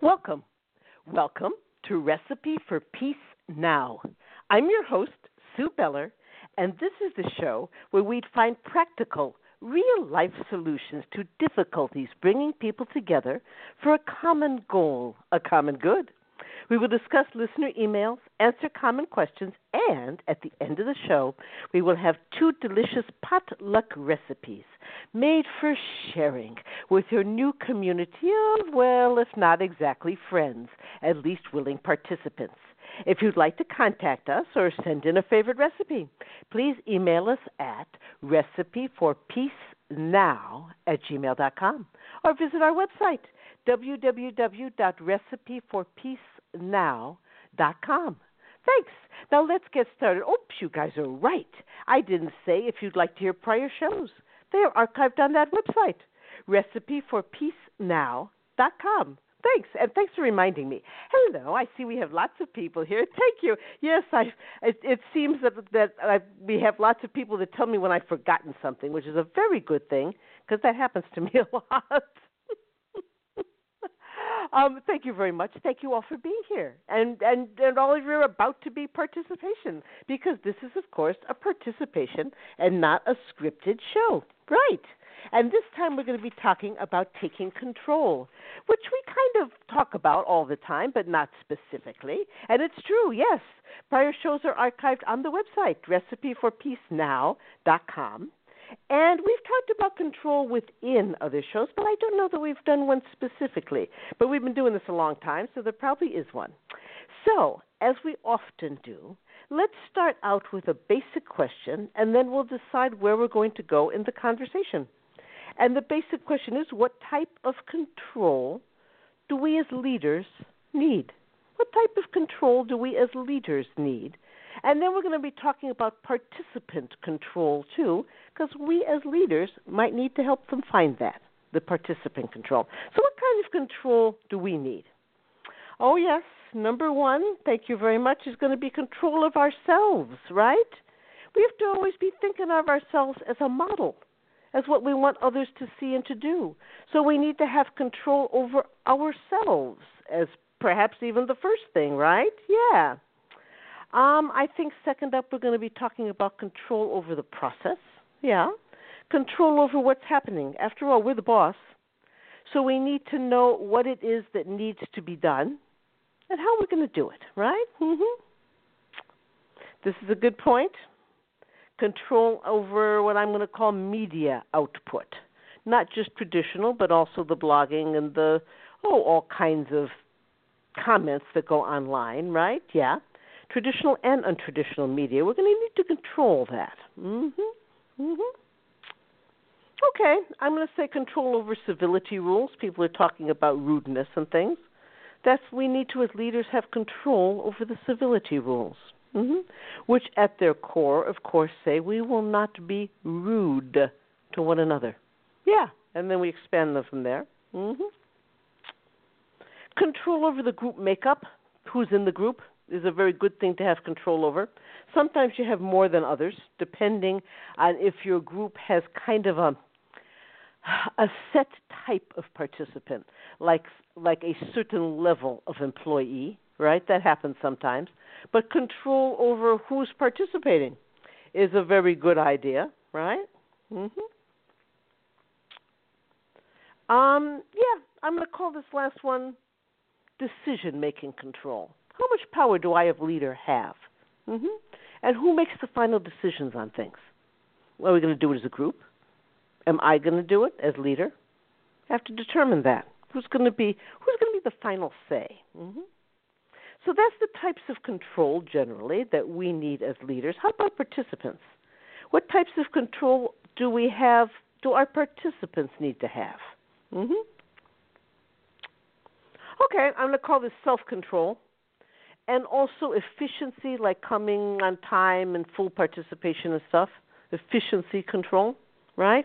Welcome. Welcome to Recipe for Peace Now. I'm your host, Sue Beller, and this is the show where we find practical, real life solutions to difficulties bringing people together for a common goal, a common good. We will discuss listener emails, answer common questions, and at the end of the show, we will have 2 delicious potluck recipes made for sharing with your new community of, well, if not exactly friends, at least willing participants. If you'd like to contact us or send in a favorite recipe, please email us at recipeforpeacenow@gmail.com or visit our website, www.recipeforpeacenow.com. Thanks. Now let's get started. Oops, you guys are right. I didn't say if you'd like to hear prior shows. They are archived on that website, recipeforpeacenow.com. Thanks, and thanks for reminding me. Hello, I see we have lots of people here. Thank you. Yes, it seems that we have lots of people that tell me when I've forgotten something, which is a very good thing because that happens to me a lot. Thank you very much. Thank you all for being here, and all of your about to be participation, because this is, of course, a participation and not a scripted show. Right. And this time we're going to be talking about taking control, which we kind of talk about all the time, but not specifically. And it's true, yes. Prior shows are archived on the website, recipeforpeacenow.com. And we've talked about control within other shows, but I don't know that we've done one specifically. But we've been doing this a long time, so there probably is one. So, as we often do, let's start out with a basic question, and then we'll decide where we're going to go in the conversation. And the basic question is, what type of control do we as leaders need? What type of control do we as leaders need? And then we're going to be talking about participant control, too, because we as leaders might need to help them find that, the participant control. So what kind of control do we need? Oh, yes, number 1, thank you very much, is going to be control of ourselves, right? We have to always be thinking of ourselves as a model, as what we want others to see and to do. So we need to have control over ourselves as perhaps even the first thing, right? Yeah. I think second up we're going to be talking about control over the process. Yeah. Control over what's happening. After all, we're the boss. So we need to know what it is that needs to be done and how we're going to do it, right? This is a good point. Control over what I'm going to call media output. Not just traditional, but also the blogging and the, all kinds of comments that go online, right? Yeah. Traditional and untraditional media. We're going to need to control that. Okay, I'm going to say control over civility rules. People are talking about rudeness and things. We need to, as leaders, have control over the civility rules, which at their core, of course, say we will not be rude to one another. Yeah, and then we expand them from there. Control over the group makeup, who's in the group, is a very good thing to have control over. Sometimes you have more than others, depending on if your group has kind of a set type of participant, like a certain level of employee, right? That happens sometimes. But control over who's participating is a very good idea, right? I'm going to call this last one decision-making control. How much power do I, as leader, have? And who makes the final decisions on things? Are we going to do it as a group? Am I going to do it as leader? I have to determine that. Who's going to be the final say? So that's the types of control, generally, that we need as leaders. How about participants? What types of control do our participants need to have? Okay, I'm going to call this self-control. And also efficiency, like coming on time and full participation and stuff. Efficiency control, right?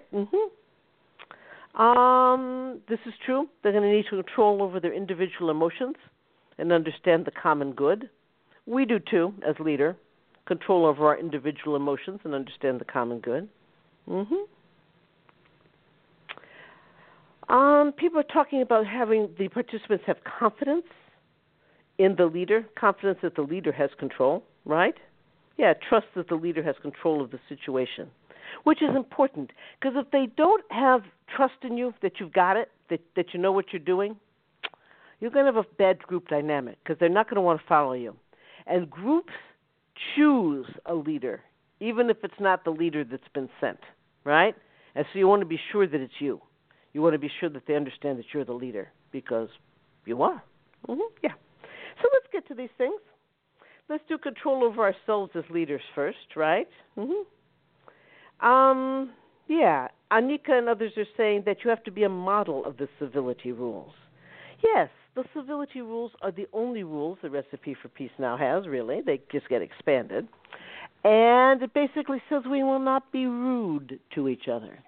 This is true. They're going to need control over their individual emotions and understand the common good. We do too, as leader. Control over our individual emotions and understand the common good. People are talking about having the participants have confidence in the leader, confidence that the leader has control, right? Yeah, trust that the leader has control of the situation, which is important because if they don't have trust in you that you've got it, that you know what you're doing, you're going to have a bad group dynamic because they're not going to want to follow you. And groups choose a leader, even if it's not the leader that's been sent, right? And so you want to be sure that it's you. You want to be sure that they understand that you're the leader because you are. Yeah. So let's get to these things. Let's do control over ourselves as leaders first, right? Yeah. Anika and others are saying that you have to be a model of the civility rules. Yes, the civility rules are the only rules the Recipe for Peace now has, really. They just get expanded. And it basically says we will not be rude to each other.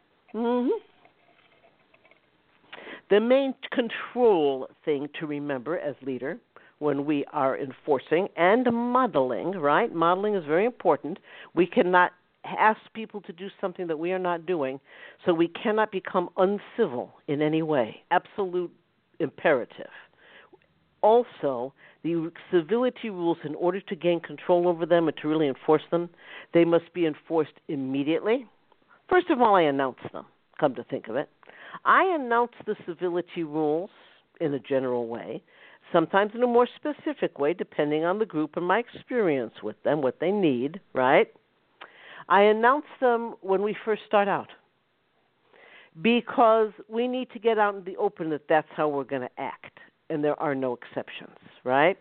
The main control thing to remember as leader when we are enforcing and modeling, right? Modeling is very important. We cannot ask people to do something that we are not doing, so we cannot become uncivil in any way. Absolute imperative. Also, the civility rules, in order to gain control over them and to really enforce them, they must be enforced immediately. First of all, I announce them, come to think of it. I announce the civility rules in a general way, sometimes in a more specific way, depending on the group and my experience with them, what they need, right? I announce them when we first start out because we need to get out in the open that that's how we're going to act, and there are no exceptions, right?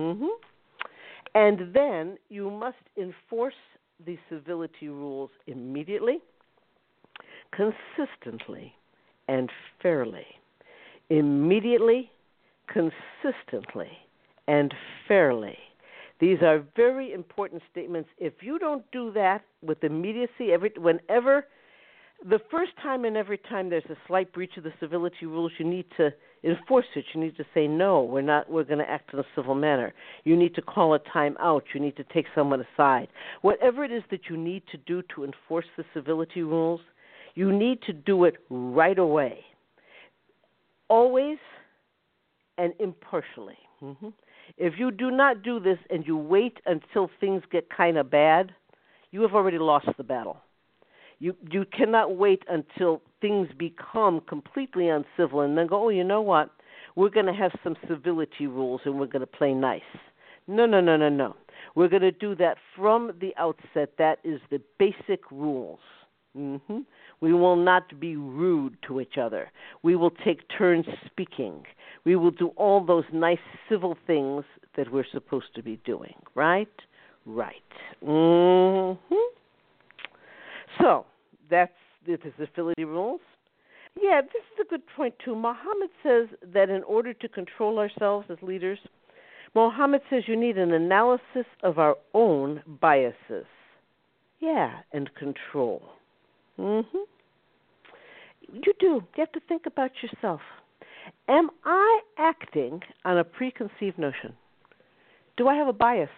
And then you must enforce the civility rules immediately, consistently, and fairly. Immediately, consistently, and fairly. These are very important statements. If you don't do that with immediacy, whenever, the first time and every time there's a slight breach of the civility rules, you need to enforce it. You need to say, no, we're going to act in a civil manner. You need to call a time out. You need to take someone aside. Whatever it is that you need to do to enforce the civility rules, you need to do it right away, always and impartially. If you do not do this and you wait until things get kind of bad, you have already lost the battle. You cannot wait until things become completely uncivil and then go, oh, you know what, we're going to have some civility rules and we're going to play nice. No. We're going to do that from the outset. That is the basic rules. We will not be rude to each other. We will take turns speaking. We will do all those nice civil things that we're supposed to be doing, right? Right. So, that's the civility rules. Yeah, this is a good point, too. Muhammad says that in order to control ourselves as leaders, Muhammad says you need an analysis of our own biases. Yeah, and control. You do. You have to think about yourself. Am I acting on a preconceived notion? Do I have a bias?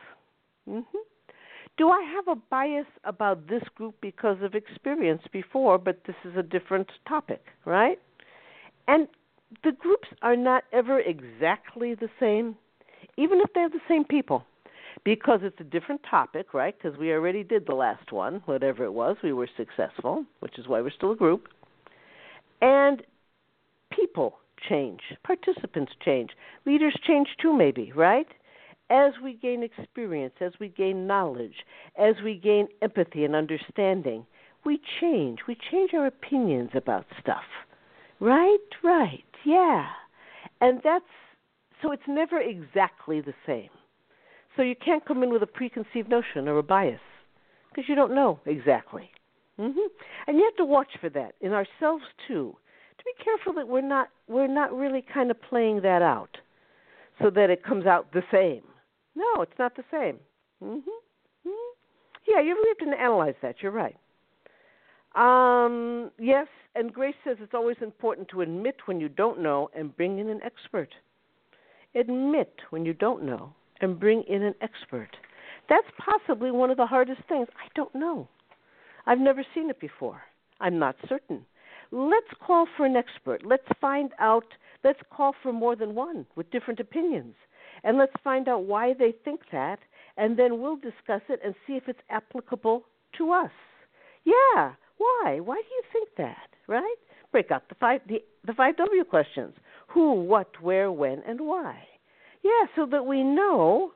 Do I have a bias about this group because of experience before, but this is a different topic, right? And the groups are not ever exactly the same, even if they're the same people, because it's a different topic, right? Because we already did the last one, whatever it was. We were successful, which is why we're still a group. And people change. Participants change. Leaders change too, maybe, right? As we gain experience, as we gain knowledge, as we gain empathy and understanding, we change. We change our opinions about stuff. Right, yeah. And so it's never exactly the same. So you can't come in with a preconceived notion or a bias because you don't know exactly. And you have to watch for that in ourselves too, to be careful that we're not really kind of playing that out so that it comes out the same. No, it's not the same. Yeah, you really have to analyze that. You're right. Yes, and Grace says it's always important to admit when you don't know and bring in an expert. Admit when you don't know and bring in an expert. That's possibly one of the hardest things. I don't know. I've never seen it before. I'm not certain. Let's call for an expert. Let's find out, let's call for more than one with different opinions. And let's find out why they think that, and then we'll discuss it and see if it's applicable to us. Yeah, why? Why do you think that, right? Break out the five W questions. Who, what, where, when, and why. Yeah, so that we know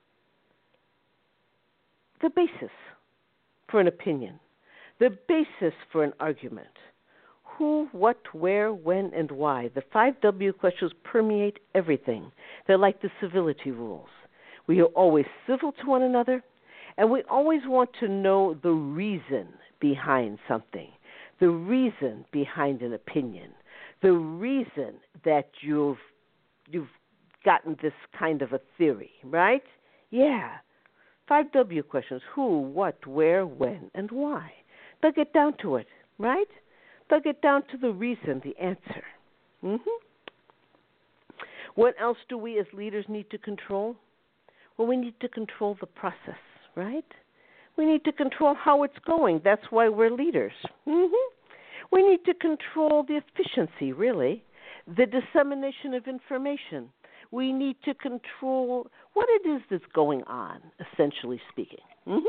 the basis for an opinion, the basis for an argument. Who, what, where, when, and why. The 5W questions permeate everything. They're like the civility rules. We are always civil to one another, and we always want to know the reason behind something, the reason behind an opinion, the reason that you've gotten this kind of a theory, right? Yeah. 5W questions. Who, what, where, when, and why. They'll get down to it, right? They'll get down to the reason, the answer. What else do we as leaders need to control? Well, we need to control the process, right? We need to control how it's going. That's why we're leaders. We need to control the efficiency, really, the dissemination of information. We need to control what it is that's going on, essentially speaking.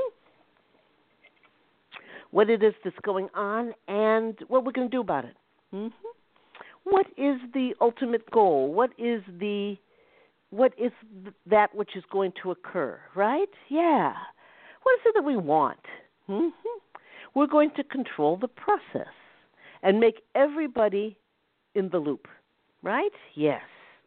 What it is that's going on and what we're going to do about it. What is the ultimate goal? What is that which is going to occur, right? Yeah. What is it that we want? We're going to control the process and make everybody in the loop, right? Yes.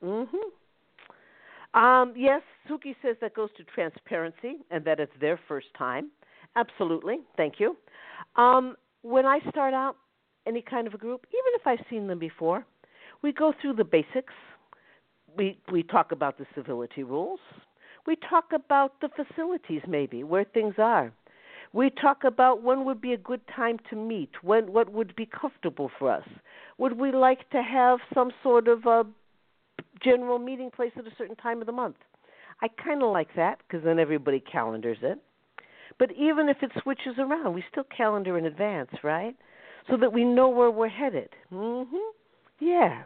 Yes, Suki says that goes to transparency and that it's their first time. Absolutely. Thank you. When I start out any kind of a group, even if I've seen them before, we go through the basics. We talk about the civility rules. We talk about the facilities maybe, where things are. We talk about when would be a good time to meet, what would be comfortable for us. Would we like to have some sort of a general meeting place at a certain time of the month? I kind of like that because then everybody calendars it. But even if it switches around, we still calendar in advance, right? So that we know where we're headed. Yes.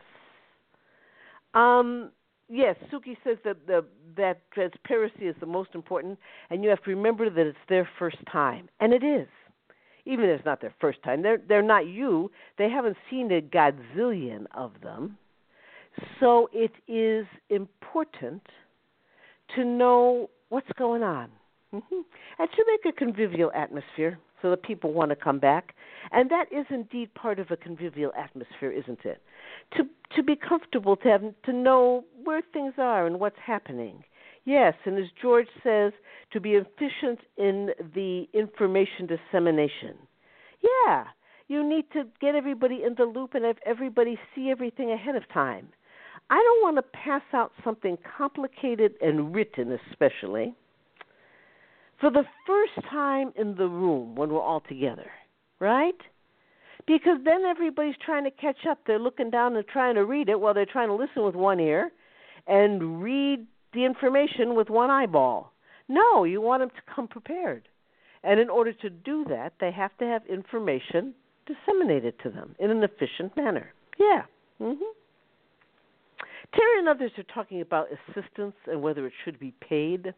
Yes, Suki says that transparency is the most important, and you have to remember that it's their first time. And it is. Even if it's not their first time. They're not you. They haven't seen a godzillion of them. So it is important to know what's going on. And to make a convivial atmosphere so that people want to come back. And that is indeed part of a convivial atmosphere, isn't it? To be comfortable, to know where things are and what's happening. Yes, and as George says, to be efficient in the information dissemination. Yeah, you need to get everybody in the loop and have everybody see everything ahead of time. I don't want to pass out something complicated and written especially for the first time in the room when we're all together, right? Because then everybody's trying to catch up. They're looking down and trying to read it while they're trying to listen with one ear and read the information with one eyeball. No, you want them to come prepared. And in order to do that, they have to have information disseminated to them in an efficient manner. Yeah. Terry and others are talking about assistance and whether it should be paid.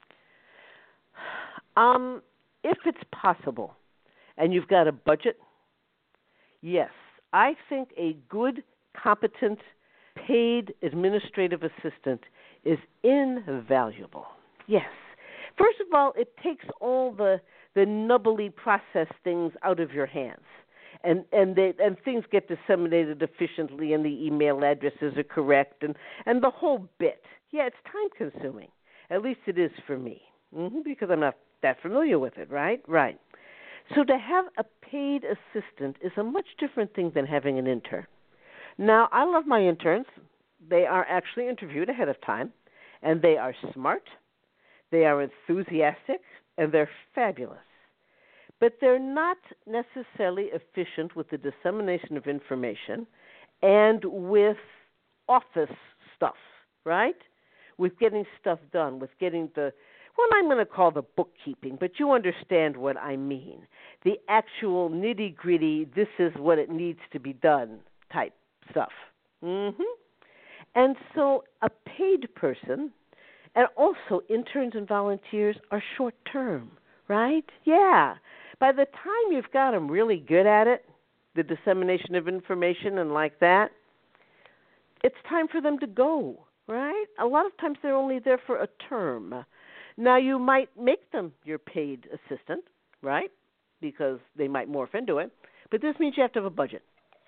If it's possible and you've got a budget, yes, I think a good, competent, paid administrative assistant is invaluable. Yes. First of all, it takes all the nubbly process things out of your hands. And things get disseminated efficiently and the email addresses are correct and the whole bit. Yeah, it's time consuming. At least it is for me. Because I'm not that familiar with it, right? Right. So to have a paid assistant is a much different thing than having an intern. Now, I love my interns. They are actually interviewed ahead of time, and they are smart, they are enthusiastic, and they're fabulous. But they're not necessarily efficient with the dissemination of information and with office stuff, right? With getting stuff done, with well, I'm going to call the bookkeeping, but you understand what I mean. The actual nitty-gritty, this is what it needs to be done type stuff. And so a paid person, and also interns and volunteers, are short-term, right? Yeah. By the time you've got them really good at it, the dissemination of information and like that, it's time for them to go, right? A lot of times they're only there for a term. Now, you might make them your paid assistant, right, because they might morph into it, but this means you have to have a budget.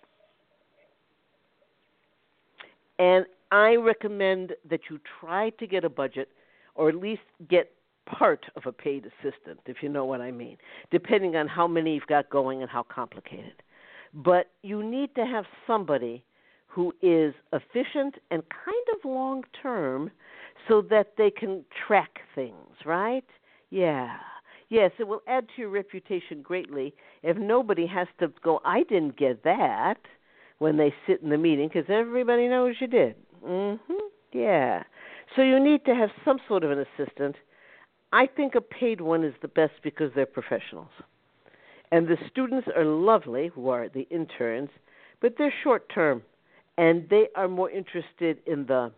And I recommend that you try to get a budget, or at least get part of a paid assistant, if you know what I mean, depending on how many you've got going and how complicated. But you need to have somebody who is efficient and kind of long-term so that they can track things, right? Yeah. Yes, it will add to your reputation greatly if nobody has to go, I didn't get that, when they sit in the meeting, because everybody knows you did. Yeah. So you need to have some sort of an assistant. I think a paid one is the best because they're professionals. And the students are lovely, who are the interns, but they're short-term, and they are more interested in the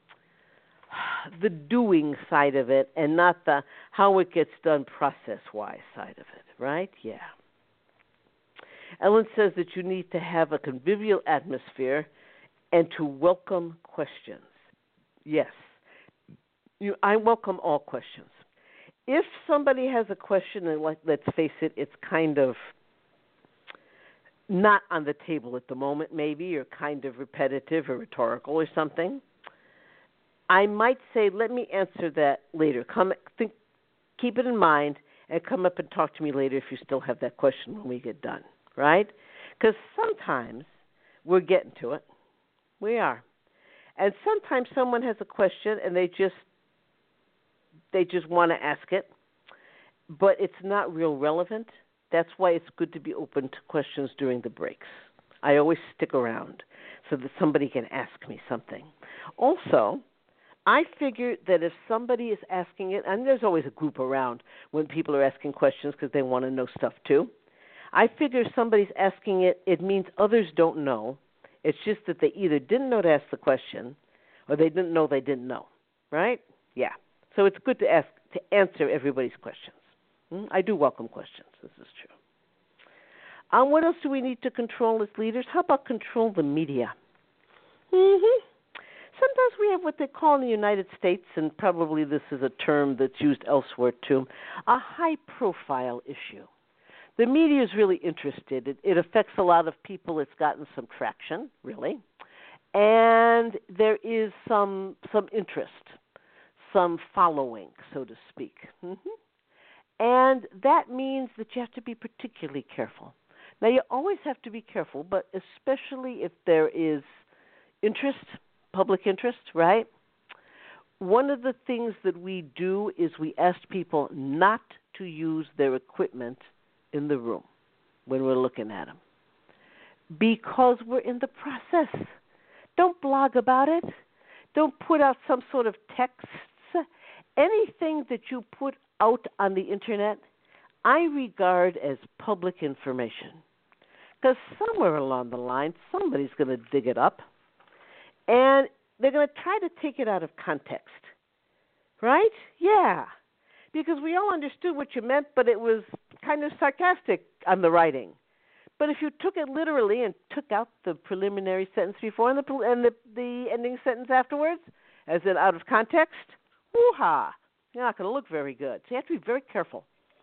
doing side of it and not the how it gets done process-wise side of it, right? Yeah. Ellen says that you need to have a convivial atmosphere and to welcome questions. Yes. I welcome all questions. If somebody has a question, and let's face it, it's kind of not on the table at the moment maybe, or kind of repetitive or rhetorical or something, I might say, let me answer that later. Keep it in mind and come up and talk to me later if you still have that question when we get done, right? Because sometimes we're getting to it. We are. And sometimes someone has a question and they just want to ask it, but it's not real relevant. That's why it's good to be open to questions during the breaks. I always stick around so that somebody can ask me something. Also, I figure that if somebody is asking it, and there's always a group around when people are asking questions because they want to know stuff too, I figure if somebody's asking it, it means others don't know. It's just that they either didn't know to ask the question or they didn't know they didn't know, right? Yeah. So it's good to answer everybody's questions. I do welcome questions. This is true. What else do we need to control as leaders? How about control the media? Sometimes we have what they call in the United States, and probably this is a term that's used elsewhere too, a high-profile issue. The media is really interested. It affects a lot of people. It's gotten some traction, really. And there is some interest, some following, so to speak. And that means that you have to be particularly careful. Now, you always have to be careful, but especially if there is interest, public interest, right? One of the things that we do is we ask people not to use their equipment in the room when we're looking at them because we're in the process. Don't blog about it. Don't put out some sort of texts. Anything that you put out on the Internet, I regard as public information because somewhere along the line, somebody's going to dig it up and they're going to try to take it out of context, right? Yeah, because we all understood what you meant, but it was kind of sarcastic on the writing. But if you took it literally and took out the preliminary sentence before and the ending sentence afterwards, as in out of context, woo-ha, you're not going to look very good. So you have to be very careful.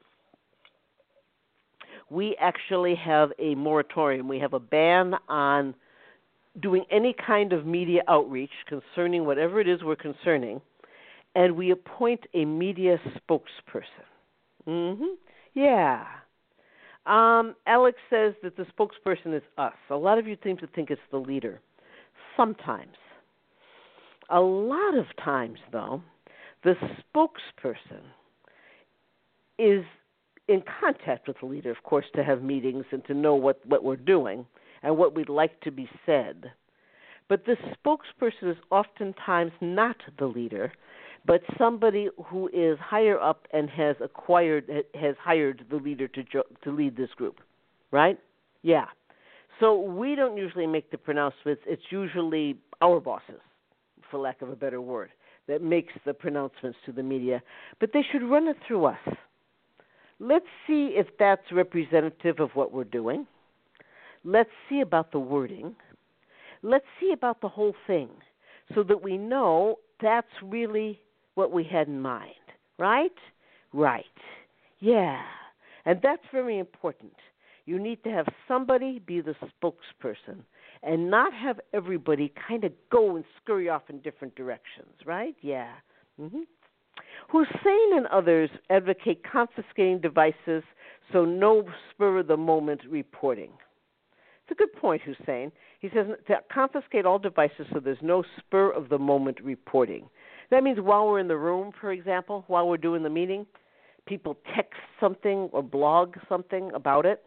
We actually have a moratorium. We have a ban on doing any kind of media outreach concerning whatever it is we're concerning, and we appoint a media spokesperson. Yeah. Alex says that the spokesperson is us. A lot of you seem to think it's the leader. Sometimes. A lot of times, though, the spokesperson is in contact with the leader, of course, to have meetings and to know what we're doing and what we'd like to be said. But the spokesperson is oftentimes not the leader but somebody who is higher up and has hired the leader to lead this group, right? Yeah. So we don't usually make the pronouncements. It's usually our bosses, for lack of a better word, that makes the pronouncements to the media. But they should run it through us. Let's see if that's representative of what we're doing. Let's see about the wording. Let's see about the whole thing so that we know that's really what we had in mind, right? Right. Yeah. And that's very important. You need to have somebody be the spokesperson and not have everybody kind of go and scurry off in different directions, right? Yeah. Mm-hmm. Hussein and others advocate confiscating devices so no spur-of-the-moment reporting. It's a good point, Hussein. He says to confiscate all devices so there's no spur-of-the-moment reporting. That means while we're in the room, for example, while we're doing the meeting, people text something or blog something about it.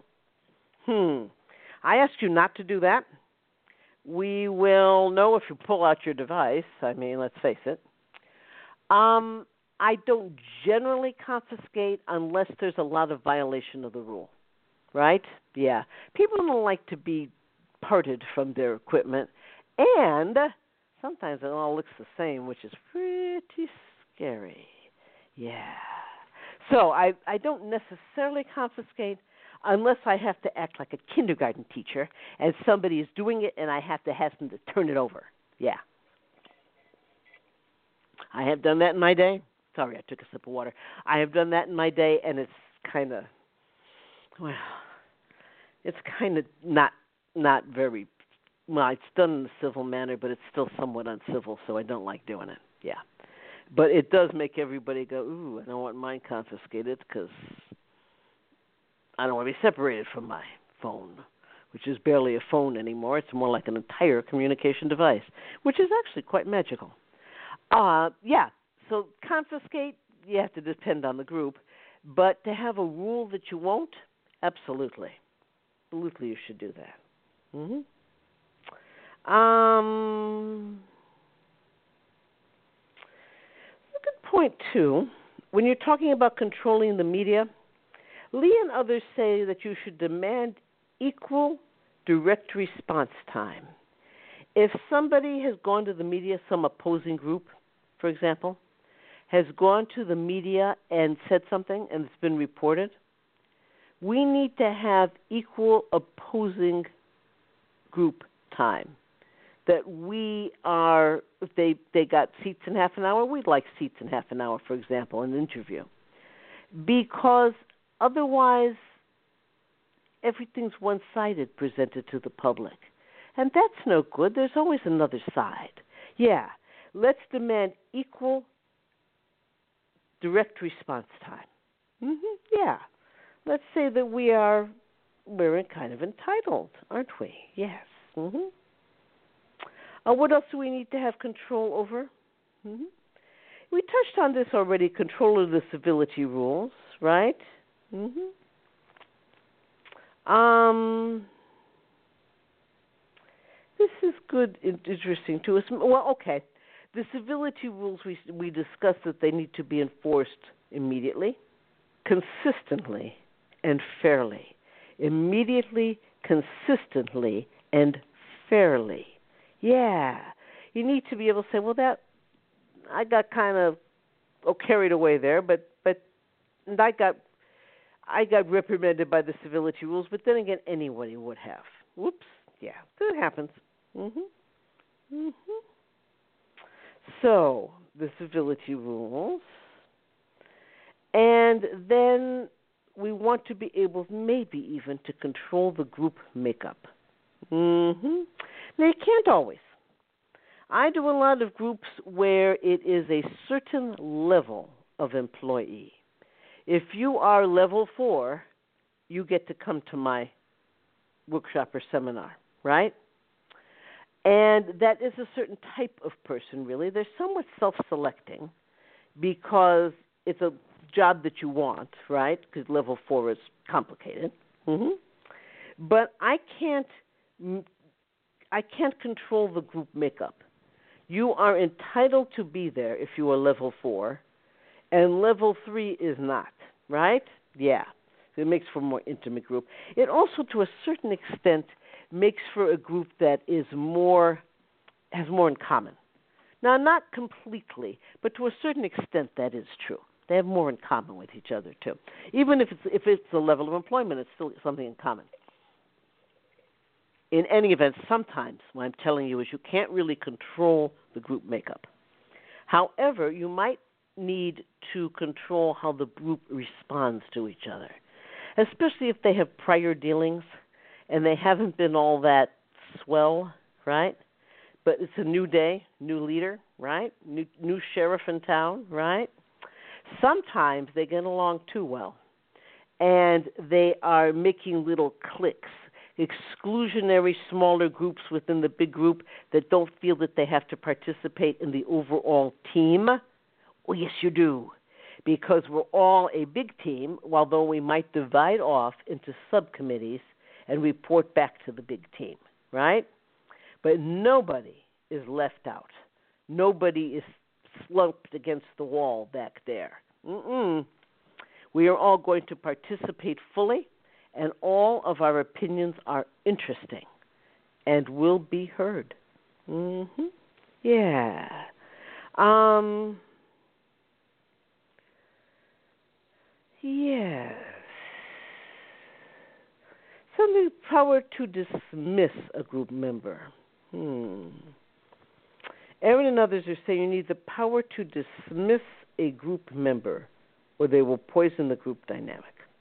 I ask you not to do that. We will know if you pull out your device. I mean, let's face it. I don't generally confiscate unless there's a lot of violation of the rule, right? Yeah. People don't like to be parted from their equipment, and sometimes it all looks the same, which is pretty scary. Yeah. So I don't necessarily confiscate unless I have to act like a kindergarten teacher and somebody is doing it and I have to ask them to turn it over. Yeah. I have done that in my day. Sorry, I took a sip of water. I have done that in my day, and it's kind of, well, it's kind of not very, well, it's done in a civil manner, but it's still somewhat uncivil, so I don't like doing it. Yeah. But it does make everybody go, ooh, I don't want mine confiscated because I don't want to be separated from my phone, which is barely a phone anymore. It's more like an entire communication device, which is actually quite magical. Yeah, so confiscate, you have to depend on the group, but to have a rule that you won't, absolutely. Absolutely you should do that. Mm-hmm. A good point, too, when you're talking about controlling the media, Lee and others say that you should demand equal direct response time. If somebody has gone to the media, some opposing group, for example, has gone to the media and said something and it's been reported, we need to have equal opposing group time. That we are, if they got seats in half an hour, we'd like seats in half an hour, for example, in an interview. Because otherwise, everything's one-sided presented to the public. And that's no good. There's always another side. Yeah, let's demand equal direct response time. Yeah. Let's say that we're kind of entitled, aren't we? Yes. What else do we need to have control over? We touched on this already, control of the civility rules, right? This is good and interesting to us. Well, okay. The civility rules, we discussed that they need to be enforced immediately, consistently, and fairly. Immediately, consistently, and fairly. Yeah. You need to be able to say, well, that I got kind of carried away there, but I got reprimanded by the civility rules, but then again, anybody would have. Whoops. Yeah, that happens. So, the civility rules. And then we want to be able, maybe even, to control the group makeup. Now, you can't always. I do a lot of groups where it is a certain level of employee. If you are level 4, you get to come to my workshop or seminar, right? And that is a certain type of person, really. They're somewhat self-selecting because it's a job that you want, right? Because level 4 is complicated. But I can't control the group makeup You are entitled to be there if you are level 4, and level 3 is not, right? Yeah. So it makes for a more intimate group. It also, to a certain extent, makes for a group that is has more in common. Now, not completely, but to a certain extent that is true. They have more in common with each other, too. Even if it's a level of employment, it's still something in common. In any event, sometimes what I'm telling you is you can't really control the group makeup. However, you might need to control how the group responds to each other, especially if they have prior dealings and they haven't been all that swell, right? But it's a new day, new leader, right? New sheriff in town, right? Sometimes they get along too well, and they are making little cliques, exclusionary smaller groups within the big group that don't feel that they have to participate in the overall team. Oh, yes, you do, because we're all a big team, although we might divide off into subcommittees and report back to the big team, right? But nobody is left out. Nobody is slumped against the wall back there. We are all going to participate fully, and all of our opinions are interesting and will be heard. Yeah. Yes. Something power to dismiss a group member. Aaron and others are saying you need the power to dismiss a group member or they will poison the group dynamic.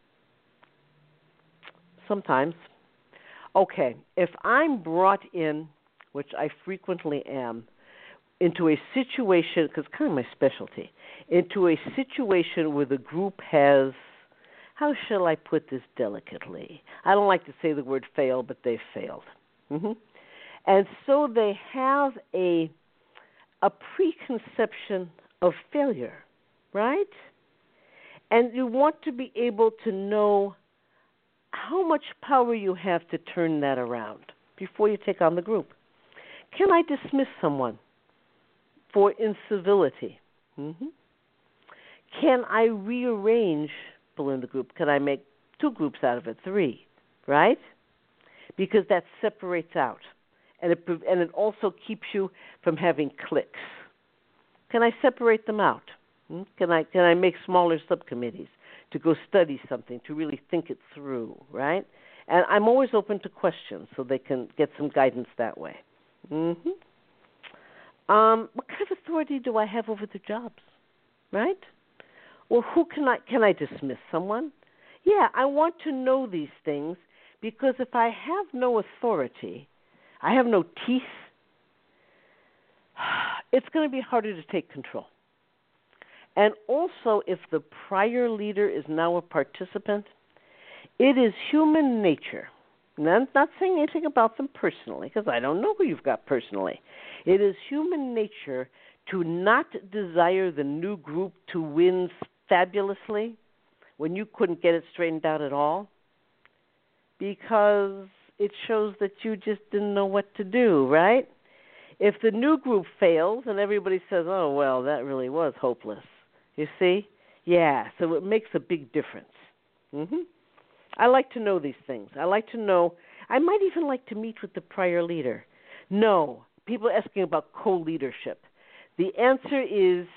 Sometimes. Okay, if I'm brought in, which I frequently am, into a situation, because it's kind of my specialty, into a situation where the group has, how shall I put this delicately? I don't like to say the word fail, but they've failed. And so they have a preconception of failure, right? And you want to be able to know how much power you have to turn that around before you take on the group. Can I dismiss someone for incivility? Can I rearrange people in the group? Can I make 2 groups out of it, 3, right? Because that separates out. And it also keeps you from having cliques. Can I separate them out? Can I make smaller subcommittees to go study something, to really think it through, right? And I'm always open to questions so they can get some guidance that way. What kind of authority do I have over the jobs, right? Well, can I dismiss someone? Yeah, I want to know these things because if I have no authority, I have no teeth, it's going to be harder to take control. And also, if the prior leader is now a participant, it is human nature. And I'm not saying anything about them personally, because I don't know who you've got personally. It is human nature to not desire the new group to win fabulously when you couldn't get it straightened out at all, because it shows that you just didn't know what to do, right? If the new group fails and everybody says, oh, well, that really was hopeless, you see? Yeah, so it makes a big difference. I like to know these things. I like to know. I might even like to meet with the prior leader. No, people are asking about co-leadership. The answer is,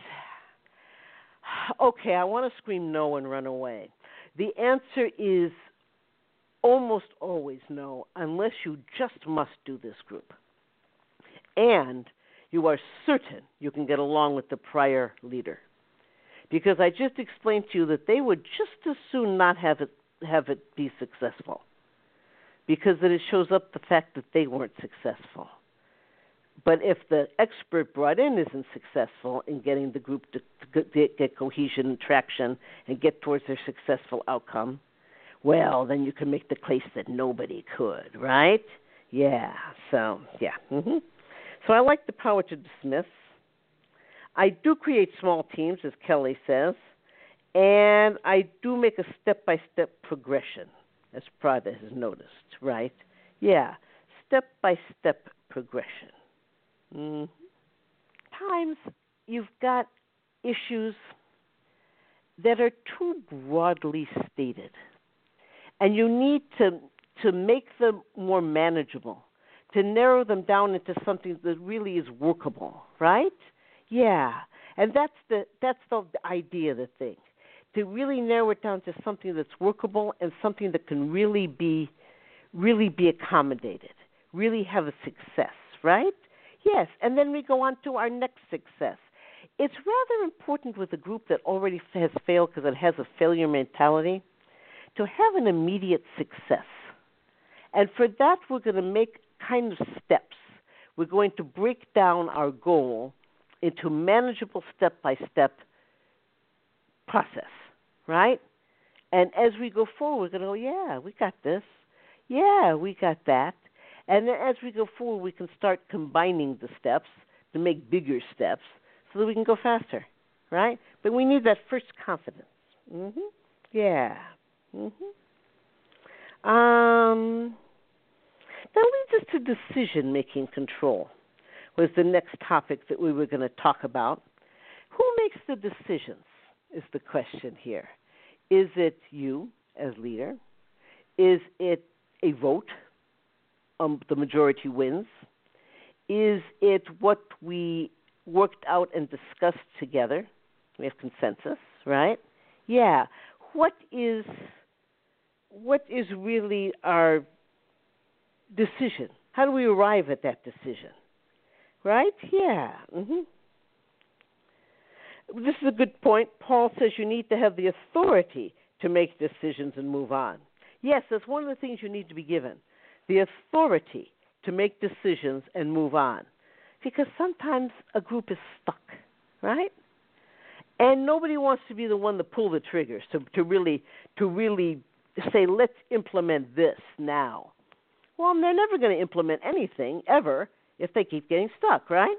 okay, I want to scream no and run away. The answer is almost always no, unless you just must do this group. And you are certain you can get along with the prior leader. Because I just explained to you that they would just as soon not have it be successful. Because then it shows up the fact that they weren't successful. But if the expert brought in isn't successful in getting the group to get cohesion and traction and get towards their successful outcome, well, then you can make the case that nobody could, right? Yeah, so, yeah. So I like the power to dismiss. I do create small teams, as Kelly says, and I do make a step-by-step progression, as Prada has noticed, right? Yeah, step-by-step progression. sometimes you've got issues that are too broadly stated, and you need to make them more manageable, to narrow them down into something that really is workable, right? Yeah, and that's the idea of the thing, to really narrow it down to something that's workable and something that can really be accommodated, really have a success, right? Yes, and then we go on to our next success. It's rather important with a group that already has failed because it has a failure mentality to have an immediate success. And for that, we're going to make kind of steps. We're going to break down our goal into manageable step-by-step process, right? And as we go forward, we're going to go, yeah, we got this. Yeah, we got that. And then as we go forward, we can start combining the steps to make bigger steps so that we can go faster, right? But we need that first confidence. Yeah. That leads us to decision-making control, was the next topic that we were going to talk about. Who makes the decisions is the question here. Is it you as leader? Is it a vote? The majority wins? Is it what we worked out and discussed together? We have consensus, right? Yeah. What is really our decision? How do we arrive at that decision? Right? Yeah. This is a good point. Paul says you need to have the authority to make decisions and move on. Yes, that's one of the things you need to be given, the authority to make decisions and move on. Because sometimes a group is stuck, right? And nobody wants to be the one to pull the triggers, to really say, let's implement this now. Well, they're never going to implement anything, ever, if they keep getting stuck, right?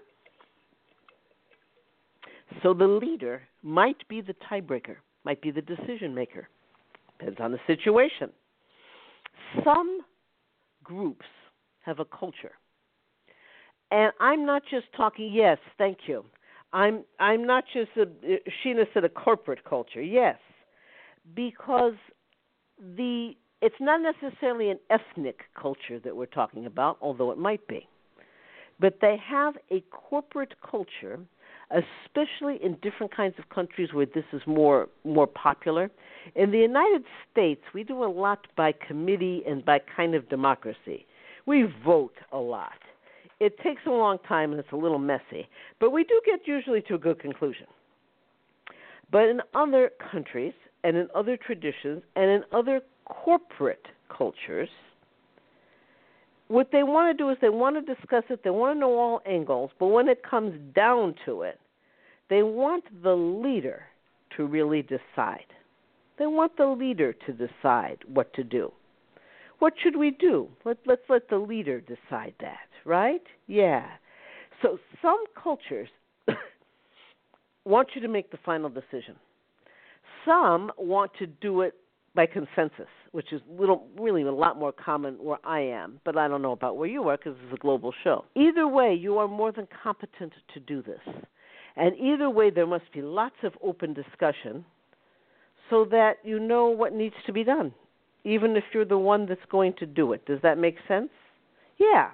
So the leader might be the tiebreaker, might be the decision maker. Depends on the situation. Some groups have a culture. And I'm not just talking, yes, thank you. I'm not just, Sheena said, a corporate culture, yes, because it's not necessarily an ethnic culture that we're talking about, although it might be. But they have a corporate culture, especially in different kinds of countries where this is more popular. In the United States, we do a lot by committee and by kind of democracy. We vote a lot. It takes a long time and it's a little messy, but we do get usually to a good conclusion. But in other countries and in other traditions and in other corporate cultures, what they want to do is they want to discuss it, they want to know all angles, but when it comes down to it, they want the leader to really decide. They want the leader to decide what to do. What should we do? Let's let the leader decide that, right? Yeah. So some cultures want you to make the final decision. Some want to do it by consensus, which is really a lot more common where I am, but I don't know about where you are because it's a global show. Either way, you are more than competent to do this. And either way, there must be lots of open discussion so that you know what needs to be done, even if you're the one that's going to do it. Does that make sense? Yeah.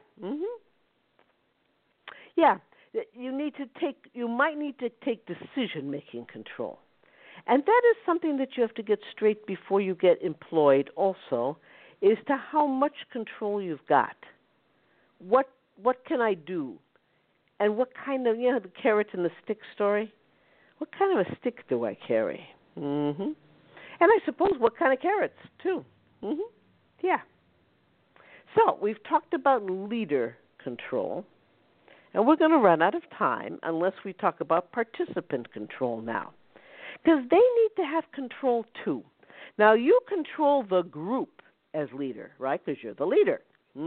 Yeah. You might need to take decision-making control. And that is something that you have to get straight before you get employed also, is to how much control you've got. What can I do? And what kind of, the carrot and the stick story? What kind of a stick do I carry? And I suppose what kind of carrots, too. Yeah. So we've talked about leader control, and we're going to run out of time unless we talk about participant control now. Because they need to have control, too. Now, you control the group as leader, right? Because you're the leader.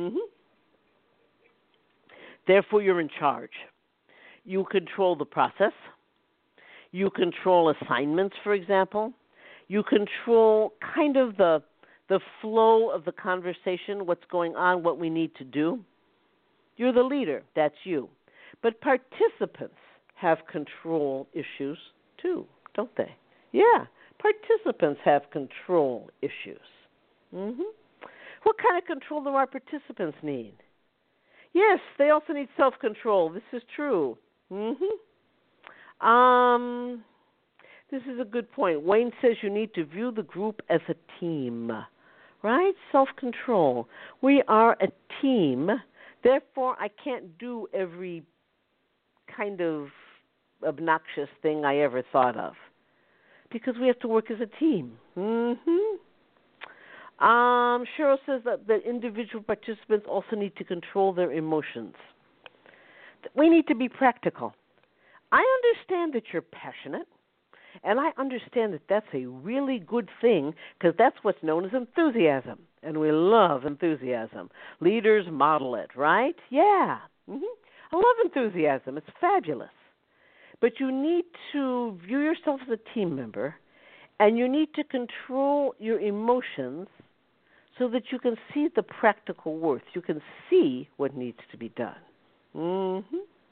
Therefore, you're in charge. You control the process. You control assignments, for example. You control kind of the flow of the conversation, what's going on, what we need to do. You're the leader. That's you. But participants have control issues too, don't they? Yeah, participants have control issues. What kind of control do our participants need? Yes, they also need self-control. This is true. This is a good point. Wayne says you need to view the group as a team, right? Self-control. We are a team. Therefore, I can't do every kind of obnoxious thing I ever thought of because we have to work as a team. Cheryl says that individual participants also need to control their emotions. We need to be practical. I understand that you're passionate, and I understand that that's a really good thing because that's what's known as enthusiasm, and we love enthusiasm. Leaders model it, right? Yeah. I love enthusiasm. It's fabulous. But you need to view yourself as a team member, and you need to control your emotions so that you can see the practical worth. You can see what needs to be done.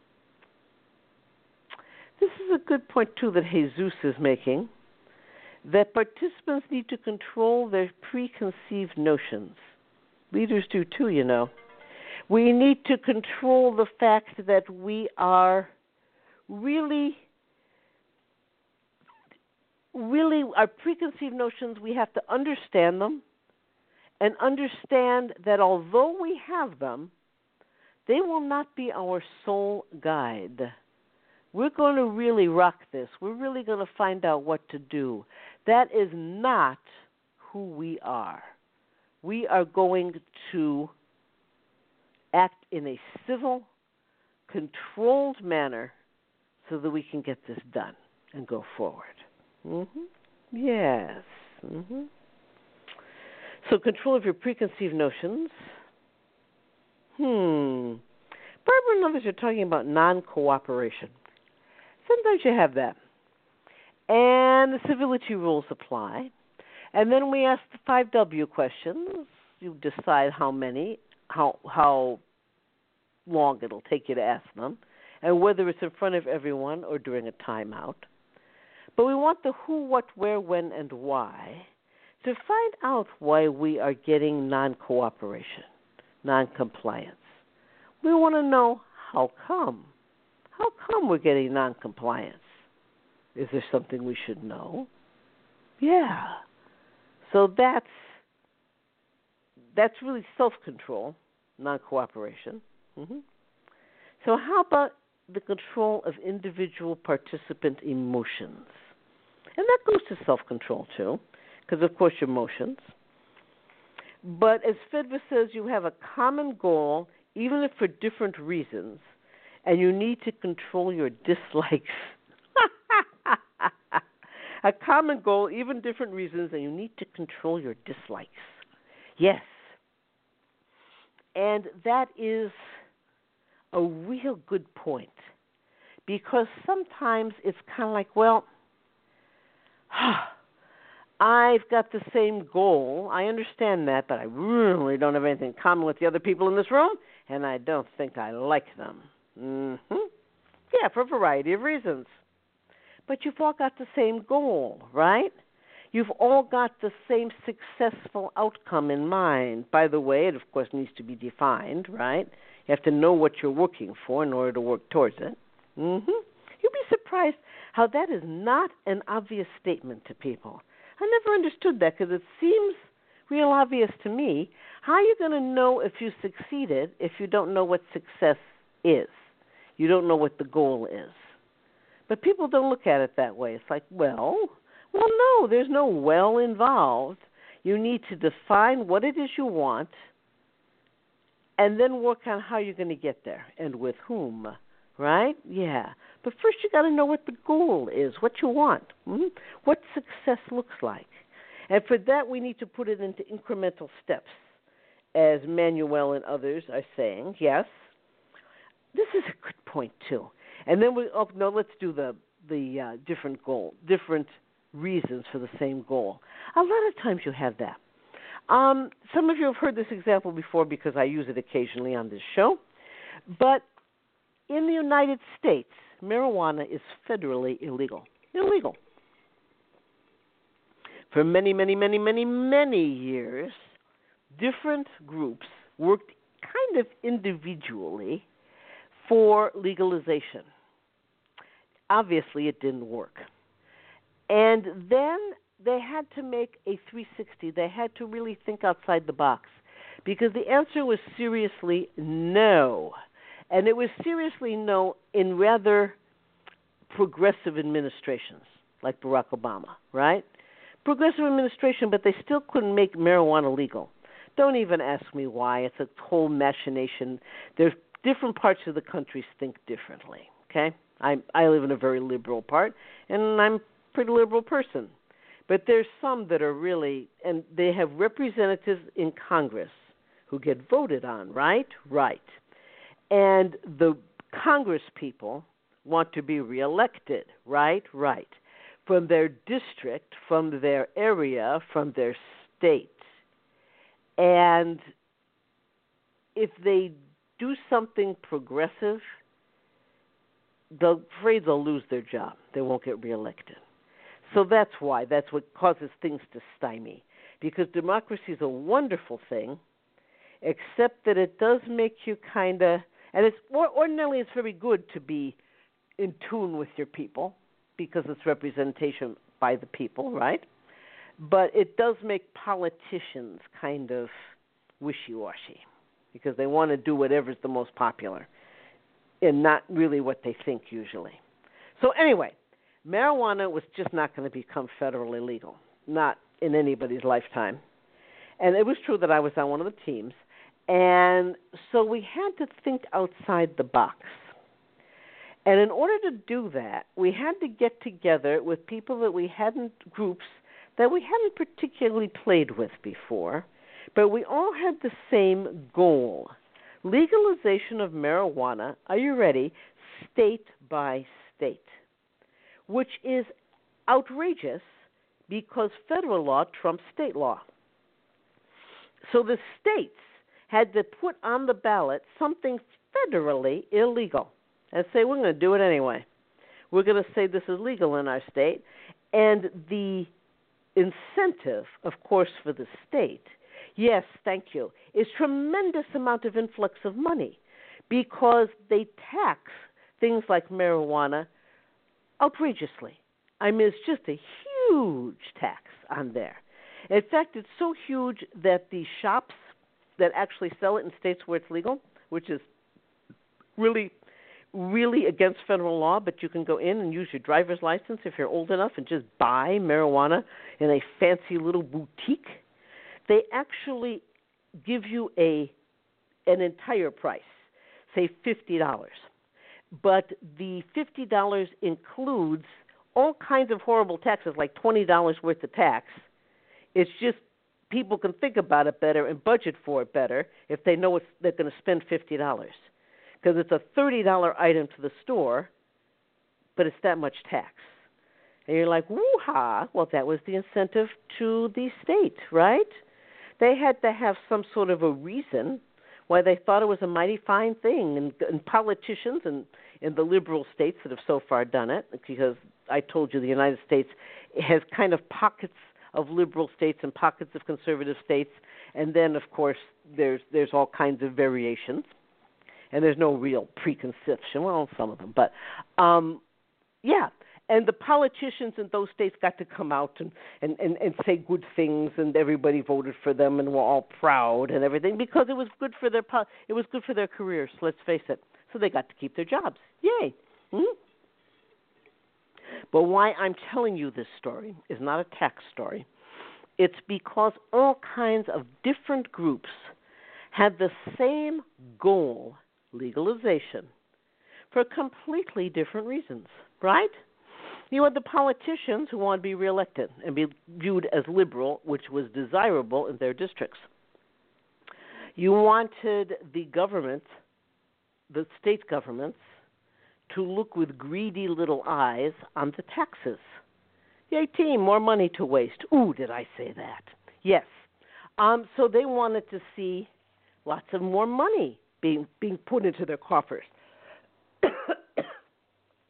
This is a good point, too, that Jesus is making, that participants need to control their preconceived notions. Leaders do, too, you know. We need to control the fact that we are really, our preconceived notions, we have to understand them and understand that although we have them, they will not be our sole guide. We're going to really rock this. We're really going to find out what to do. That is not who we are. We are going to act in a civil, controlled manner so that we can get this done and go forward. Yes. So control of your preconceived notions. Barbara and others are talking about non-cooperation. Sometimes you have that. And the civility rules apply. And then we ask the 5W questions. You decide how many, how long it'll take you to ask them, and whether it's in front of everyone or during a timeout. But we want the who, what, where, when, and why to find out why we are getting non-cooperation, non-compliance. We want to know how come. How come we're getting non-compliance? Is there something we should know? Yeah. So that's really self-control, non-cooperation. So how about the control of individual participant emotions? And that goes to self-control too, because of course your emotions. But as Fedva says, you have a common goal, even if for different reasons, and you need to control your dislikes. A common goal, even different reasons, and you need to control your dislikes. Yes. And that is a real good point, because sometimes it's kind of like, well, I've got the same goal. I understand that, but I really don't have anything in common with the other people in this room, and I don't think I like them. Yeah, for a variety of reasons. But you've all got the same goal, right? You've all got the same successful outcome in mind. By the way, it, of course, needs to be defined, right? You have to know what you're working for in order to work towards it. You'll be surprised how that is not an obvious statement to people. I never understood that because it seems real obvious to me. How are you going to know if you succeeded if you don't know what success is? You don't know what the goal is. But people don't look at it that way. It's like, well, no, there's no well involved. You need to define what it is you want and then work on how you're going to get there and with whom, right? Yeah. But first you got to know what the goal is, what you want, what success looks like. And for that we need to put it into incremental steps, as Manuel and others are saying, yes. This is a good point, too. And then let's do the different goal, different reasons for the same goal. A lot of times you have that. Some of you have heard this example before because I use it occasionally on this show. But in the United States, marijuana is federally illegal. Illegal. For many, many, many, many, many years, different groups worked kind of individually for legalization. Obviously, it didn't work. And then they had to make a 360. They had to really think outside the box because the answer was seriously no. And it was seriously no in rather progressive administrations like Barack Obama, right? Progressive administration, but they still couldn't make marijuana legal. Don't even ask me why. It's a whole machination. There's different parts of the country think differently, okay? I live in a very liberal part, and I'm a pretty liberal person. But there's some that are really, and they have representatives in Congress who get voted on, right? Right. And the Congress people want to be reelected, right? Right. From their district, from their area, from their state. And if they do something progressive, they're afraid they'll lose their job. They won't get reelected. So that's why. That's what causes things to stymie. Because democracy is a wonderful thing, except that it does make you kind of, and it's ordinarily it's very good to be in tune with your people because it's representation by the people, right? But it does make politicians kind of wishy-washy because they want to do whatever's the most popular and not really what they think usually. So anyway, marijuana was just not going to become federally legal, not in anybody's lifetime. And it was true that I was on one of the teams. And so we had to think outside the box. And in order to do that, we had to get together with people that we hadn't, groups that we hadn't particularly played with before, but we all had the same goal. Legalization of marijuana, are you ready, state by state, which is outrageous because federal law trumps state law. So the states had to put on the ballot something federally illegal and say, we're going to do it anyway. We're going to say this is legal in our state. And the incentive, of course, for the state, yes, thank you, is tremendous amount of influx of money because they tax things like marijuana outrageously. I mean, it's just a huge tax on there. In fact, it's so huge that the shops that actually sell it in states where it's legal, which is really, really against federal law, but you can go in and use your driver's license if you're old enough and just buy marijuana in a fancy little boutique. They actually give you an entire price, say $50. But the $50 includes all kinds of horrible taxes, like $20 worth of tax. It's just people can think about it better and budget for it better if they know they're going to spend $50. Because it's a $30 item to the store, but it's that much tax. And you're like, woo-ha, well, that was the incentive to the state, right? They had to have some sort of a reason why they thought it was a mighty fine thing. And politicians in the liberal states that have so far done it, because I told you the United States has kind of pockets of liberal states and pockets of conservative states, and then, of course, there's all kinds of variations. And there's no real preconception. Well, some of them. But, yeah. And the politicians in those states got to come out and say good things, and everybody voted for them, and we're all proud and everything because it was good for their careers. Let's face it. So they got to keep their jobs. Yay! But why I'm telling you this story is not a tax story. It's because all kinds of different groups had the same goal, legalization, for completely different reasons, right? You had the politicians who wanted to be reelected and be viewed as liberal, which was desirable in their districts. You wanted the government, the state governments, to look with greedy little eyes on the taxes. Yay, team, more money to waste. Ooh, did I say that? Yes. So they wanted to see lots of more money being put into their coffers.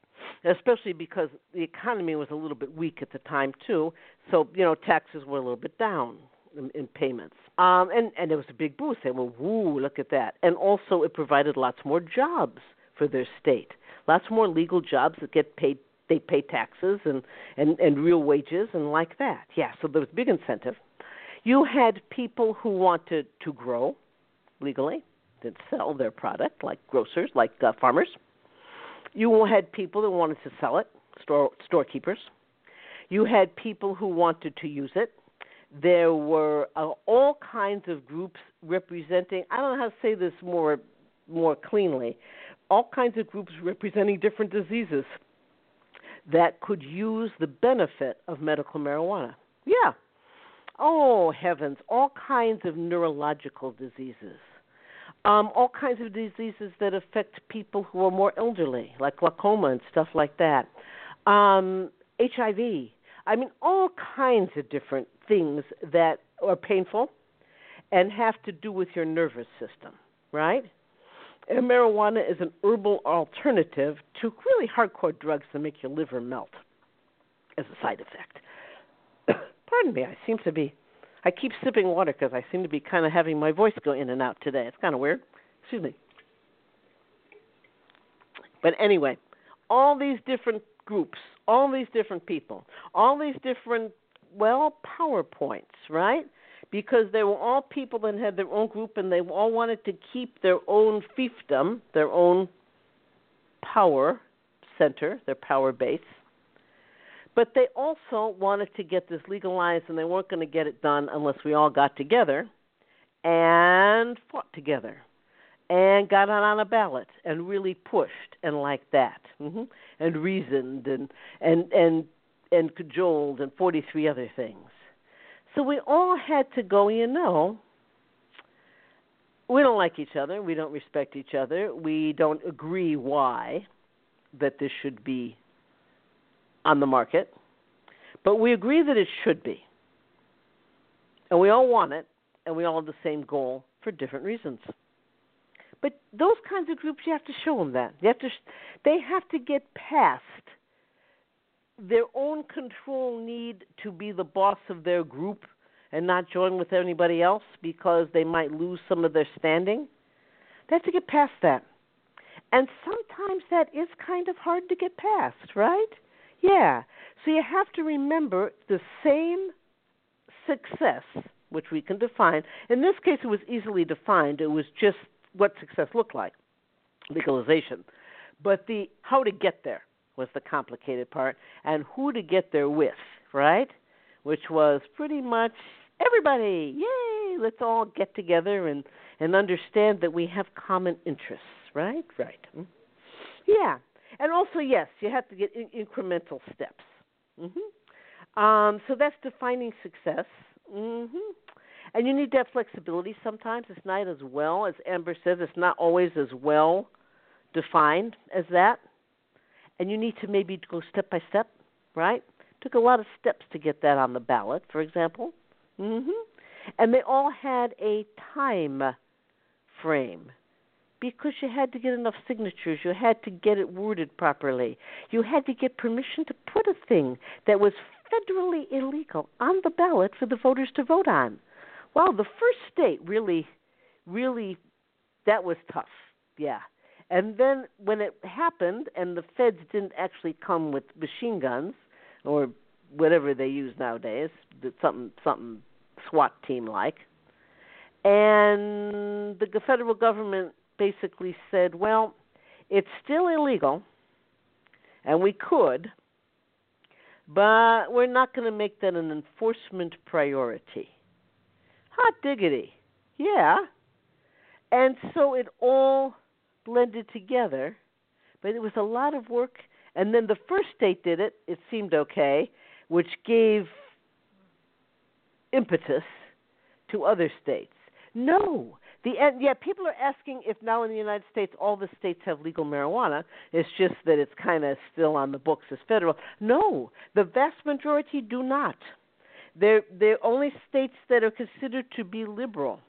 especially because the economy was a little bit weak at the time too. So taxes were a little bit down in payments, and there was a big boost. They were, woo, look at that. And also, it provided lots more jobs for their state, lots more legal jobs that get paid. They pay taxes and real wages and like that. Yeah, so there was big incentive. You had people who wanted to grow legally, that sell their product, like grocers, like farmers. You had people that wanted to sell it, storekeepers. You had people who wanted to use it. There were all kinds of groups representing, I don't know how to say this more cleanly, all kinds of groups representing different diseases that could use the benefit of medical marijuana. Yeah. Oh, heavens, all kinds of neurological diseases. All kinds of diseases that affect people who are more elderly, like glaucoma and stuff like that. HIV. I mean, all kinds of different things that are painful and have to do with your nervous system, right? And marijuana is an herbal alternative to really hardcore drugs that make your liver melt as a side effect. Pardon me, I keep sipping water because I seem to be kind of having my voice go in and out today. It's kind of weird. Excuse me. But anyway, all these different groups, all these different people, all these different, PowerPoints, right? Because they were all people that had their own group and they all wanted to keep their own fiefdom, their own power center, their power base. But they also wanted to get this legalized, and they weren't going to get it done unless we all got together and fought together and got it on a ballot and really pushed and like that, and reasoned and cajoled and 43 other things. So we all had to go, we don't like each other. We don't respect each other. We don't agree why that this should be on the market, but we agree that it should be. And we all want it, and we all have the same goal for different reasons. But those kinds of groups, you have to show them that. They have to get past their own control need to be the boss of their group and not join with anybody else because they might lose some of their standing. They have to get past that. And sometimes that is kind of hard to get past, right? Yeah. So you have to remember the same success, which we can define. In this case, it was easily defined. It was just what success looked like, legalization. But the how to get there was the complicated part, and who to get there with, right? Which was pretty much everybody. Yay! Let's all get together and understand that we have common interests, right? Right. Yeah. And also, yes, you have to get incremental steps. So that's defining success. And you need to have flexibility sometimes. It's not as well, as Amber says, it's not always as well defined as that. And you need to maybe go step by step, right? Took a lot of steps to get that on the ballot, for example. And they all had a time frame because you had to get enough signatures. You had to get it worded properly. You had to get permission to put a thing that was federally illegal on the ballot for the voters to vote on. Wow, the first state really, that was tough. Yeah. And then when it happened and the feds didn't actually come with machine guns or whatever they use nowadays, something SWAT team-like, and the federal government basically said, well, it's still illegal, and we could, but we're not going to make that an enforcement priority. Hot diggity. Yeah. And so it all blended together, but it was a lot of work. And then the first state did it. It seemed okay, which gave impetus to other states. No. People are asking if now in the United States all the states have legal marijuana. It's just that it's kind of still on the books as federal. No, the vast majority do not. They're only states that are considered to be liberal.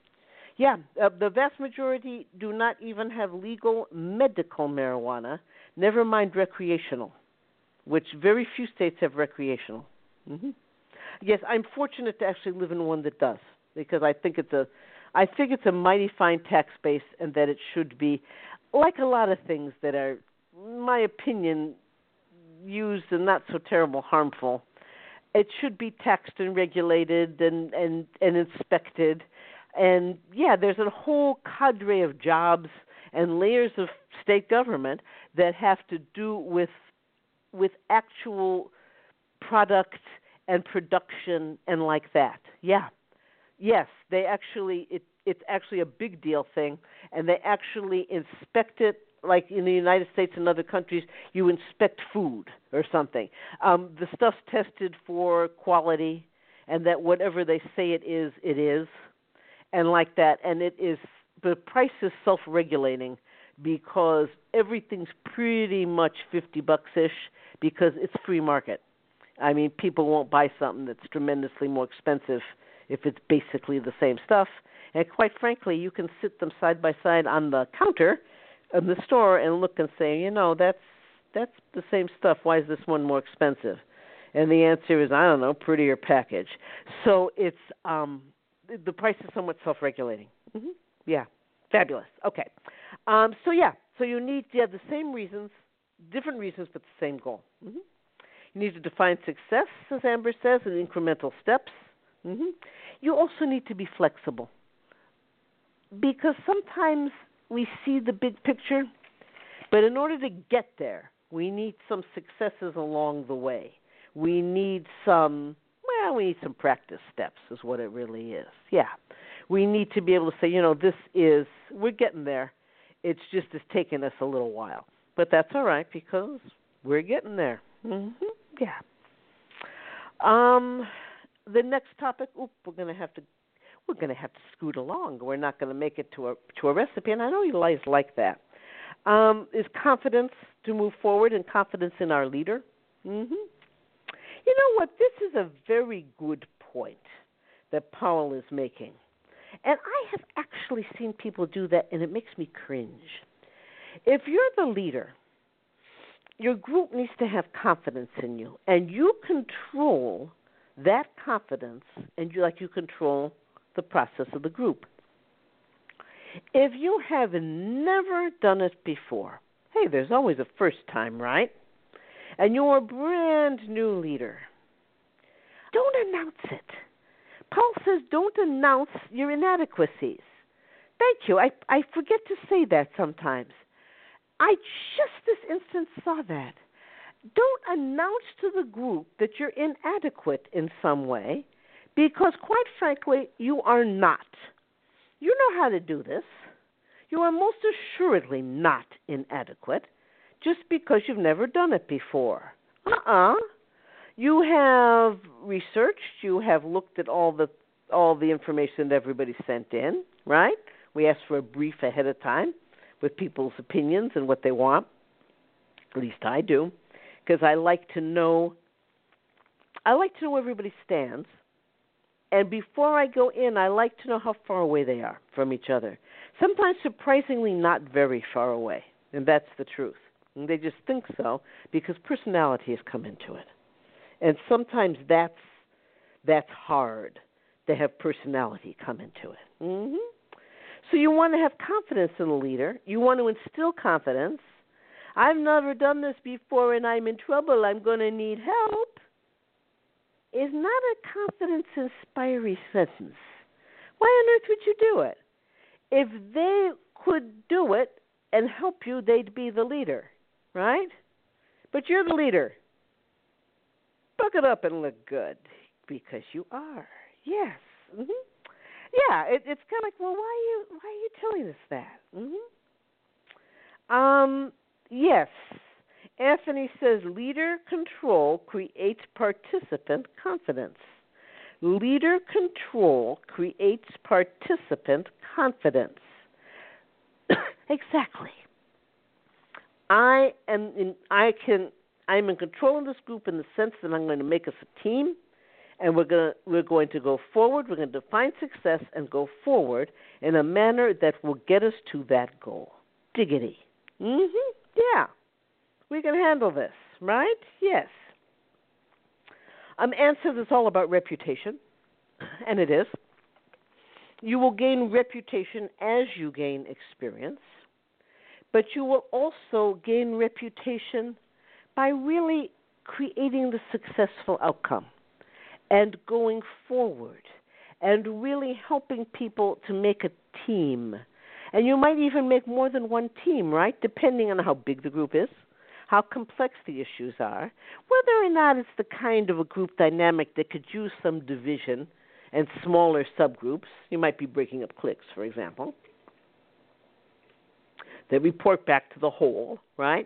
Yeah, the vast majority do not even have legal medical marijuana. Never mind recreational, which very few states have recreational. Mm-hmm. Yes, I'm fortunate to actually live in one that does, because I think it's a mighty fine tax base, and that it should be, like a lot of things that are, in my opinion, used and not so terrible harmful. It should be taxed and regulated and inspected. And yeah, there's a whole cadre of jobs and layers of state government that have to do with actual product and production and like that. Yeah. Yes, they actually it's actually a big deal thing, and they actually inspect it. Like in the United States and other countries, you inspect food or something. The stuff's tested for quality, and that whatever they say it is, and like that. And the price is self-regulating because everything's pretty much $50-ish because it's free market. I mean, people won't buy something that's tremendously more expensive if it's basically the same stuff. And quite frankly, you can sit them side by side on the counter in the store and look and say, that's the same stuff. Why is this one more expensive? And the answer is, I don't know, prettier package. So it's the price is somewhat self-regulating. Mm-hmm. Yeah, fabulous. Okay. So you need to have the same reasons, different reasons, but the same goal. Mm-hmm. You need to define success, as Amber says, in incremental steps. Mm-hmm. You also need to be flexible, because sometimes we see the big picture, but in order to get there, we need some successes along the way. We need some practice steps is what it really is. Yeah. We need to be able to say, we're getting there. It's taken us a little while. But that's all right because we're getting there. Mm-hmm. Yeah. The next topic, we're going to have to scoot along. We're not going to make it to a recipe, and I know you guys like that. Is confidence to move forward and confidence in our leader. Mm-hmm. You know what? This is a very good point that Powell is making. And I have actually seen people do that, and it makes me cringe. If you're the leader, your group needs to have confidence in you, and you control that confidence, and you control the process of the group. If you have never done it before, hey, there's always a first time, right? And you're a brand new leader, don't announce it. Paul says don't announce your inadequacies. Thank you. I forget to say that sometimes. I just this instant saw that. Don't announce to the group that you're inadequate in some way, because quite frankly, you are not. You know how to do this. You are most assuredly not inadequate just because you've never done it before. You have researched, you have looked at all the information that everybody sent in, right? We asked for a brief ahead of time with people's opinions and what they want. At least I do, because I like to know where everybody stands. And before I go in, I like to know how far away they are from each other. Sometimes surprisingly not very far away, and that's the truth. And they just think so because personality has come into it. And sometimes that's hard to have personality come into it. Mm-hmm. So you want to have confidence in a leader. You want to instill confidence. I've never done this before and I'm in trouble. I'm going to need help. Is not a confidence-inspiring sentence. Why on earth would you do it? If they could do it and help you, they'd be the leader, right? But you're the leader. Buck it up and look good, because you are. Yes. Mm-hmm. Yeah, it's kind of like, well, why are you telling us that? Mm-hmm. Yes. Anthony says leader control creates participant confidence. Leader control creates participant confidence. Exactly. I'm in control of this group in the sense that I'm going to make us a team, and we're going to go forward. We're going to define success and go forward in a manner that will get us to that goal. Diggity. Mm-hmm. Yeah. We can handle this, right? Yes. Answers is all about reputation, and it is. You will gain reputation as you gain experience, but you will also gain reputation by really creating the successful outcome and going forward and really helping people to make a team. And you might even make more than one team, right, depending on how big the group is, how complex the issues are, whether or not it's the kind of a group dynamic that could use some division and smaller subgroups. You might be breaking up cliques, for example. They report back to the whole, right?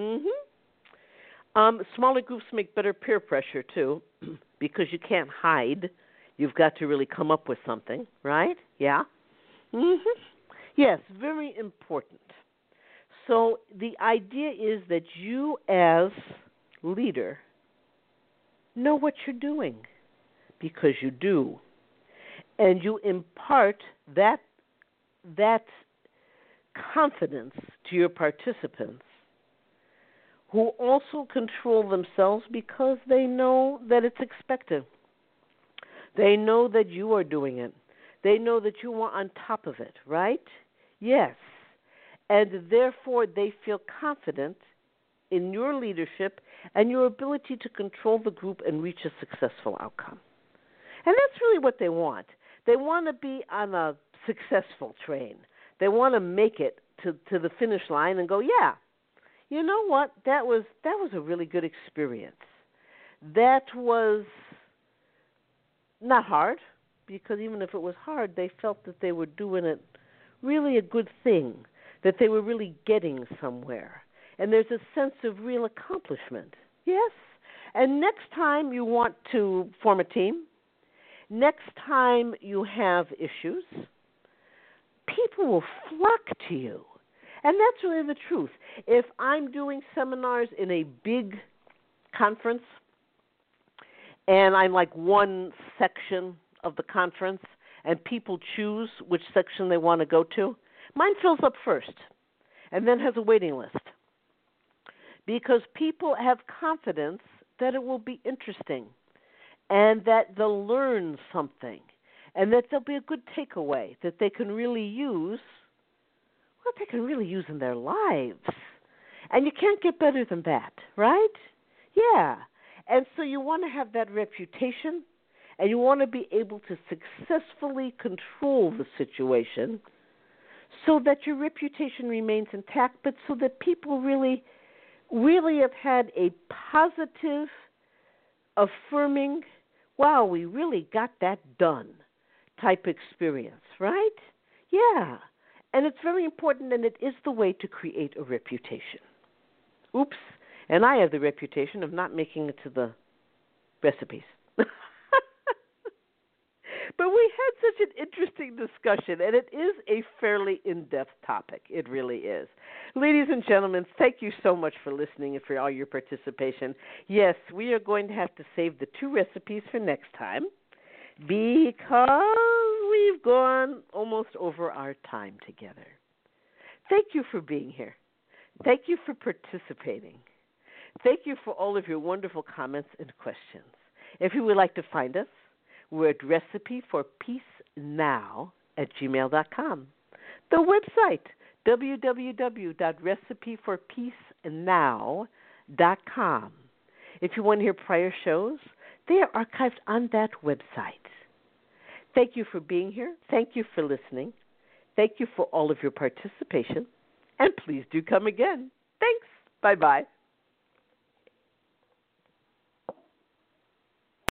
Smaller groups make better peer pressure, too, because you can't hide. You've got to really come up with something, right? Yeah? Yes, very important. So the idea is that you as leader know what you're doing, because you do. And you impart that confidence to your participants, who also control themselves because they know that it's expected. They know that you are doing it. They know that you are on top of it, right? Yes. And therefore they feel confident in your leadership and your ability to control the group and reach a successful outcome. And that's really what they want. They want to be on a successful train. They want to make it to the finish line and go, yeah, you know what? That was a really good experience. That was not hard, because even if it was hard, they felt that they were doing it really a good thing, that they were really getting somewhere. And there's a sense of real accomplishment. Yes? And next time you want to form a team, next time you have issues, people will flock to you. And that's really the truth. If I'm doing seminars in a big conference, and I'm like one section of the conference, and people choose which section they want to go to, mine fills up first and then has a waiting list, because people have confidence that it will be interesting and that they'll learn something and that there'll be a good takeaway that they can really use, what they can really use in their lives. And you can't get better than that, right? Yeah. And so you want to have that reputation, and you want to be able to successfully control the situation so that your reputation remains intact, but so that people really, really have had a positive, affirming, wow, we really got that done type experience, right? Yeah. And it's very important, and it is the way to create a reputation. Oops. And I have the reputation of not making it to the recipes. But we had such an interesting discussion, and it is a fairly in-depth topic. It really is. Ladies and gentlemen, thank you so much for listening and for all your participation. Yes, we are going to have to save the 2 recipes for next time, because we've gone almost over our time together. Thank you for being here. Thank you for participating. Thank you for all of your wonderful comments and questions. If you would like to find us, we're at recipeforpeacenow@gmail.com. The website, www.recipeforpeacenow.com. If you want to hear prior shows, they are archived on that website. Thank you for being here. Thank you for listening. Thank you for all of your participation. And please do come again. Thanks. Bye-bye.